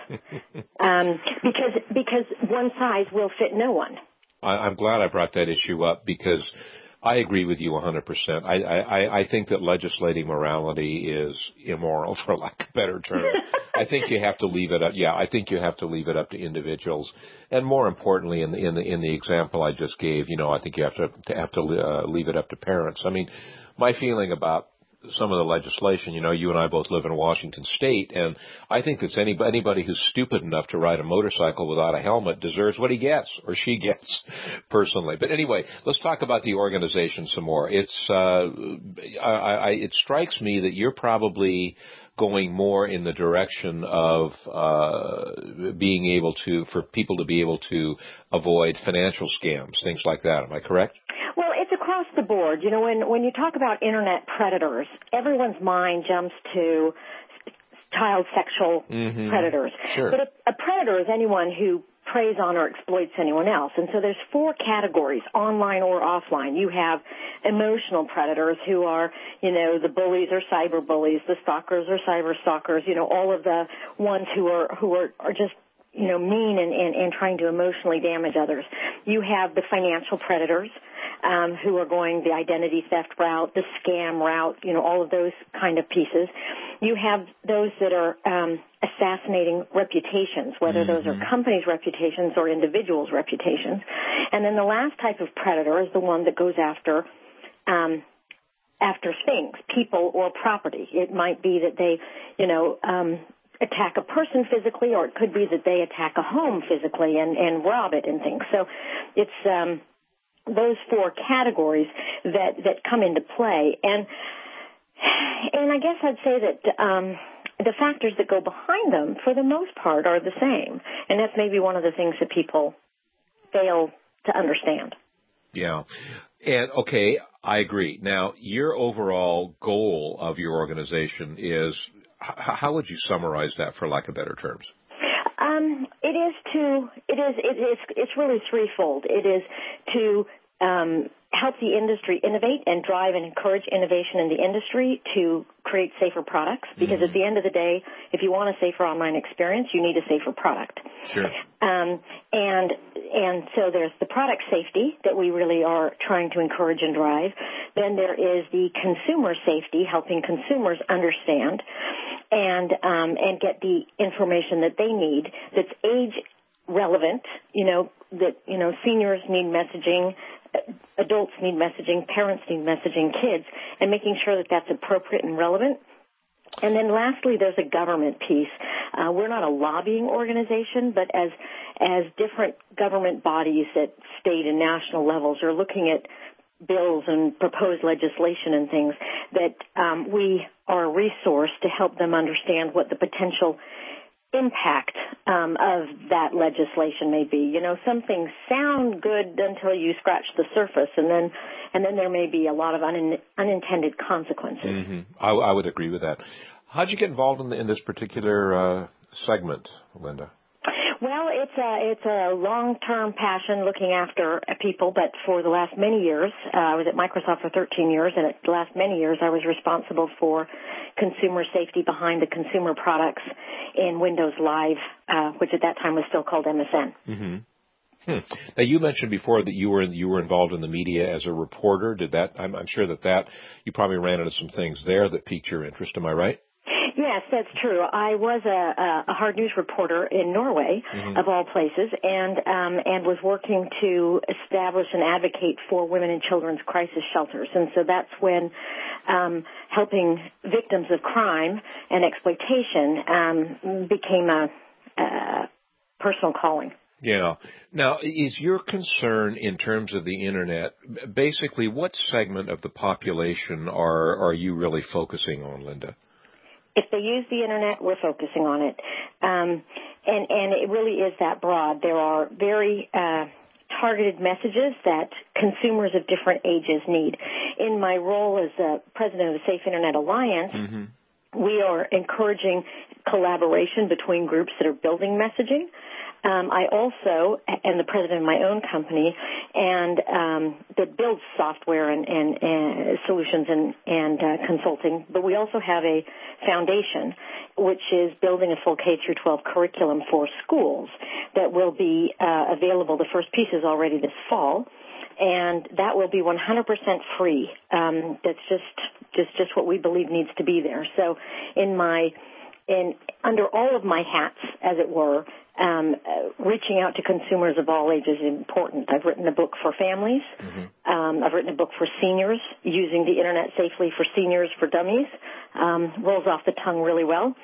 um, because, because one size will fit no one. I, I'm glad I brought that issue up because I agree with you one hundred percent. I, I, I think that legislating morality is immoral, for lack of a better term. I think you have to leave it up. Yeah, I think you have to leave it up to individuals, and more importantly, in the in the in the example I just gave, you know, I think you have to, to have to uh, leave it up to parents. I mean, my feeling about some of the legislation, you know, you and I both live in Washington State, and I think that anybody, anybody who's stupid enough to ride a motorcycle without a helmet deserves what he gets, or she gets, personally. But anyway, let's talk about the organization some more. It's, uh, I, I, it strikes me that you're probably going more in the direction of uh, being able to, for people to be able to avoid financial scams, things like that. Am I correct? Well, it's across the board. You know, when, when you talk about Internet predators, everyone's mind jumps to child sexual mm-hmm. predators. Sure. But a, a predator is anyone who preys on or exploits anyone else. And so there's four categories, online or offline. You have emotional predators who are, you know, the bullies or cyber bullies, the stalkers or cyber stalkers, you know, all of the ones who are, who are, are just, you know, mean and, and, and trying to emotionally damage others. You have the financial predators, um, who are going the identity theft route, the scam route, you know, all of those kind of pieces. You have those that are um, assassinating reputations, whether mm-hmm. those are companies' reputations or individuals' reputations. And then the last type of predator is the one that goes after um, after things, people or property. It might be that they, you know, um, attack a person physically, or it could be that they attack a home physically and, and rob it and things. So it's um, those four categories that, that come into play. And and I guess I'd say that um, the factors that go behind them, for the most part, are the same. And that's maybe one of the things that people fail to understand. Yeah. And, okay, I agree. Now, your overall goal of your organization is, how would you summarize that, for lack of better terms? Um, it is to, it is, it is, it's really threefold. It is to um, help the industry innovate and drive and encourage innovation in the industry to create safer products, because mm-hmm. at the end of the day, if you want a safer online experience, you need a safer product. Sure. Um, and and so there's the product safety that we really are trying to encourage and drive. Then there is the consumer safety, helping consumers understand and um, and get the information that they need that's age relevant. You know that you know seniors need messaging. Adults need messaging, parents need messaging, kids, and making sure that that's appropriate and relevant. And then lastly, there's a government piece. Uh, we're not a lobbying organization, but as as different government bodies at state and national levels are looking at bills and proposed legislation and things, that um, we are a resource to help them understand what the potential impact um, of that legislation may be. You know, some things sound good until you scratch the surface, and then and then there may be a lot of un- unintended consequences. Mm-hmm. I, I would agree with that. How did you get involved in, the, in this particular uh, segment, Linda? Well, it's a, it's a long-term passion looking after people, but for the last many years, uh, I was at Microsoft for thirteen years, and at the last many years I was responsible for consumer safety behind the consumer products in Windows Live, uh, which at that time was still called M S N. Mm-hmm. Hmm. Now, you mentioned before that you were you were involved in the media as a reporter. Did that? I'm, I'm sure that that you probably ran into some things there that piqued your interest. Am I right? Yes, that's true. I was a, a hard news reporter in Norway, mm-hmm. of all places, and um, and was working to establish and advocate for women and children's crisis shelters. And so that's when um, helping victims of crime and exploitation um, became a, a personal calling. Yeah. Now, is your concern in terms of the Internet, basically what segment of the population are are you really focusing on, Linda? If they use the Internet, we're focusing on it. Um, and, and it really is that broad. There are very uh, targeted messages that consumers of different ages need. In my role as uh, president of the Safe Internet Alliance, mm-hmm. we are encouraging collaboration between groups that are building messaging. Um, I also am the president of my own company, and um, that builds software and, and, and solutions and, and uh, consulting. But we also have a foundation, which is building a full K through twelve curriculum for schools that will be uh, available. The first piece is already this fall, and that will be one hundred percent free. Um, that's just just just what we believe needs to be there. So, in my in under all of my hats, as it were, um, uh, reaching out to consumers of all ages is important. I've written a book for families. Mm-hmm. Um, I've written a book for seniors, using the Internet safely for seniors for dummies. Um, rolls off the tongue really well.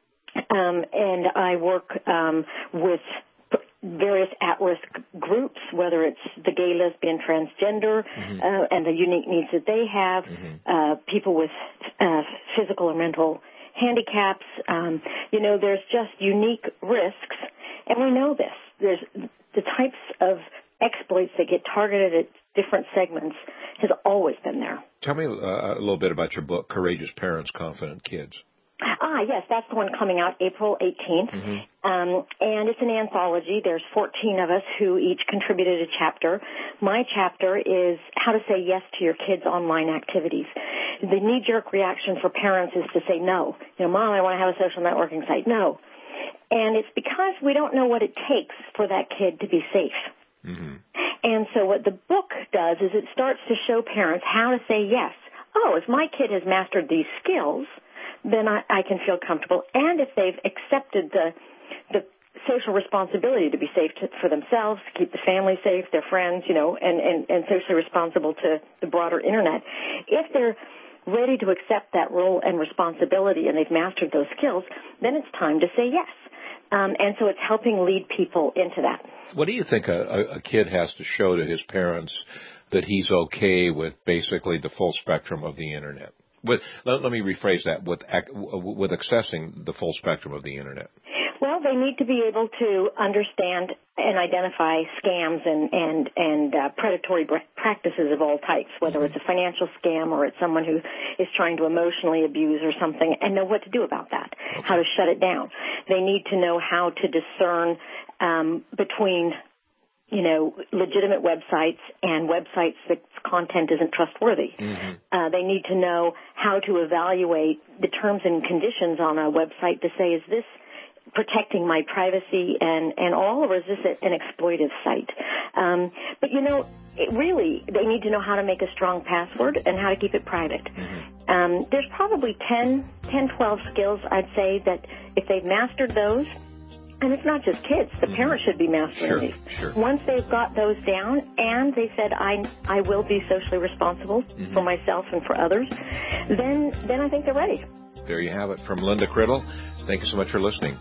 Um, and I work um, with various at-risk groups, whether it's the gay, lesbian, transgender, mm-hmm. uh, and the unique needs that they have, mm-hmm. uh, people with uh, physical or mental handicaps. Um, you know, there's just unique risks, and we know this. There's the types of exploits that get targeted at different segments has always been there. Tell me uh, a little bit about your book, Courageous Parents, Confident Kids. Ah, yes, that's the one coming out April eighteenth, mm-hmm. um, and it's an anthology. There's fourteen of us who each contributed a chapter. My chapter is how to say yes to your kids' online activities. The knee-jerk reaction for parents is to say no. You know, Mom, I want to have a social networking site. No. And it's because we don't know what it takes for that kid to be safe. Mm-hmm. And so what the book does is it starts to show parents how to say yes. Oh, if my kid has mastered these skills, then I, I can feel comfortable. And if they've accepted the the social responsibility to be safe to, for themselves, to keep the family safe, their friends, you know, and, and, and socially responsible to the broader Internet, if they're ready to accept that role and responsibility and they've mastered those skills, then it's time to say yes. Um, and so it's helping lead people into that. What do you think a, a kid has to show to his parents that he's okay with basically the full spectrum of the Internet? With, let, let me rephrase that, with with accessing the full spectrum of the Internet. Well, they need to be able to understand and identify scams and and and uh, predatory practices of all types, whether mm-hmm. it's a financial scam or it's someone who is trying to emotionally abuse or something, and know what to do about that, okay. how to shut it down. They need to know how to discern um, between, you know, legitimate websites and websites that content isn't trustworthy. Mm-hmm. Uh, they need to know how to evaluate the terms and conditions on a website to say, is this protecting my privacy and, and all, or is this an exploitive site? Um, but, you know, it really, they need to know how to make a strong password and how to keep it private. Mm-hmm. Um, there's probably ten, ten, twelve skills, I'd say, that if they've mastered those, and it's not just kids. The mm-hmm. parents should be mastering sure, these. Sure. Once they've got those down and they said, I I will be socially responsible mm-hmm. for myself and for others, then then I think they're ready. There you have it from Linda Criddle. Thank you so much for listening.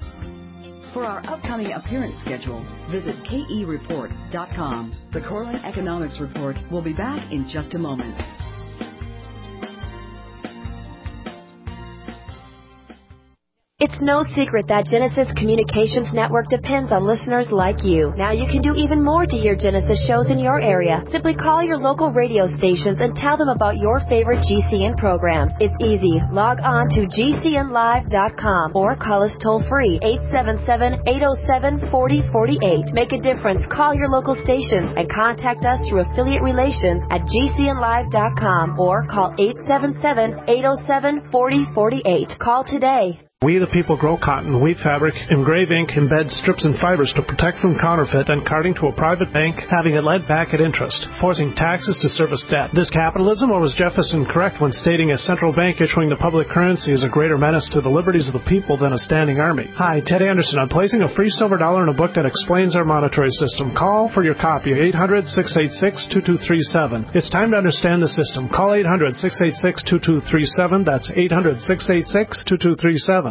For our upcoming appearance schedule, visit K E report dot com. The Corlin Economics Report will be back in just a moment. It's no secret that Genesis Communications Network depends on listeners like you. Now you can do even more to hear Genesis shows in your area. Simply call your local radio stations and tell them about your favorite G C N programs. It's easy. Log on to G C N live dot com or call us toll free eight seven seven, eight oh seven, four oh four eight. Make a difference. Call your local stations and contact us through affiliate relations at G C N live dot com or call eight seven seven, eight oh seven, four oh four eight. Call today. We the people grow cotton, weave fabric, engrave ink, embed strips and fibers to protect from counterfeit and carting to a private bank, having it led back at interest, forcing taxes to service debt. This capitalism, or was Jefferson correct when stating a central bank issuing the public currency is a greater menace to the liberties of the people than a standing army? Hi, Ted Anderson. I'm placing a free silver dollar in a book that explains our monetary system. Call for your copy, eight hundred, six eight six, two two three seven. It's time to understand the system. Call eight hundred, six eight six, two two three seven. That's eight hundred, six eight six, two two three seven.